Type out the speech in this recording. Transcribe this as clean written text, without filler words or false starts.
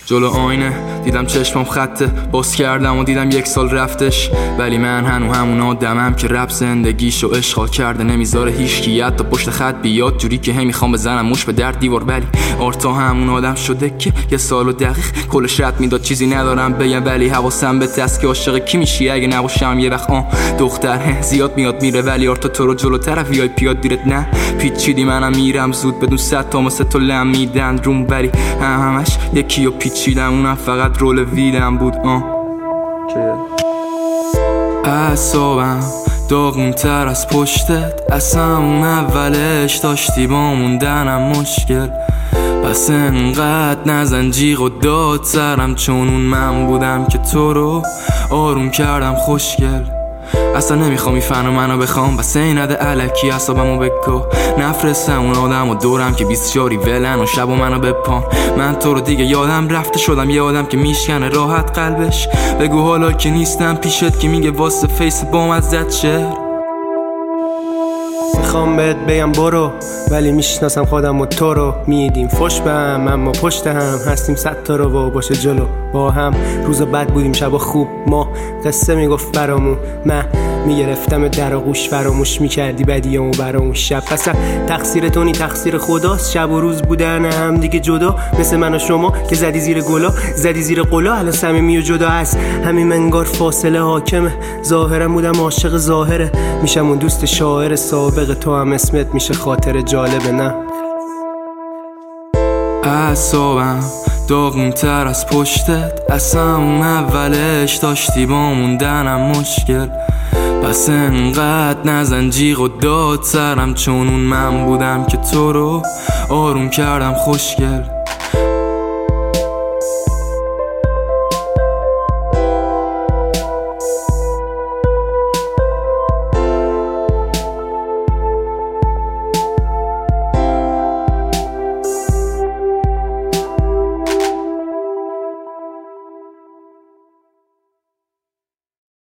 جلو آینه دیدم چشمم خطه، باز کردم و دیدم 1 سال رفتش. ولی من هنو همون آدمم که رپ زندگیشو اشغال کرده، نمیذاره هیچکی حتی پشت خط بیاد، جوری که هی میخوام بزنم موش به در دیوار. ولی آرتا همون آدم شده که 1 سال و دقیق کلش رد میداد. چیزی ندارم بگم ولی حواسم به دست که عاشق کی میشی اگه نباشم یه وقت. دختر زیاد میاد میره ولی آرتا تو رو جلوتر وی آی پیات دیرت نه پیچیدی. منم میرم زود بدون 100 تا مثل تو لم میدن روم، ولی همش یکی و پیچیدم، اونم فقط رول ویدم بود. اعصابم داغون تر از پشتت، اصلا اون اولش داشتی با موندنم مشکل. پس انقدر نزن جیغ و داد سرم، چون اون من بودم که تو رو آروم کردم خوشگل. اصلا نمیخوام این فنو منو بخوام، بس این نده علکی اصابمو بکو. نفرستم اون آدم و دورم که 24 ولن و شب و منو بپان. من تو رو دیگه یادم رفته، شدم یه آدم که میشکنه راحت قلبش. بگو حالا که نیستم پیشت که میگه واسه فیس بام از زد شعر. میخوام بهت بگم برو، ولی میشناسم خودم و تو رو. میدیم فش به هم اما پشت هم هستیم 100 تا رو و باشه جلو با هم. روز بد بودیم شبا خوب، ما قصه میگفت برامون. من میگرفتم در آغوش، فراموش میکردی بدیامو برامون. شب پس تقصیر تو نی تقصیر خداست، شب و روز بودن هم دیگه جدا. مثل من و شما که زدی زیر گلا زدی زیر قلا، الان صمیمی و جدا است همین منگار فاصله حاکمه. ظاهرم بودم عاشق ظاهره، میشم اون دوست شاعر سابق تو هم اسمت میشه خاطر جالبه. نه اعصابم داغون تر از پشتت، اصلا اون اولش داشتی با موندنم مشکل. پس انقدر نزن جیغ و داد سرم، چون اون من بودم که تو رو آروم کردم خوشگل.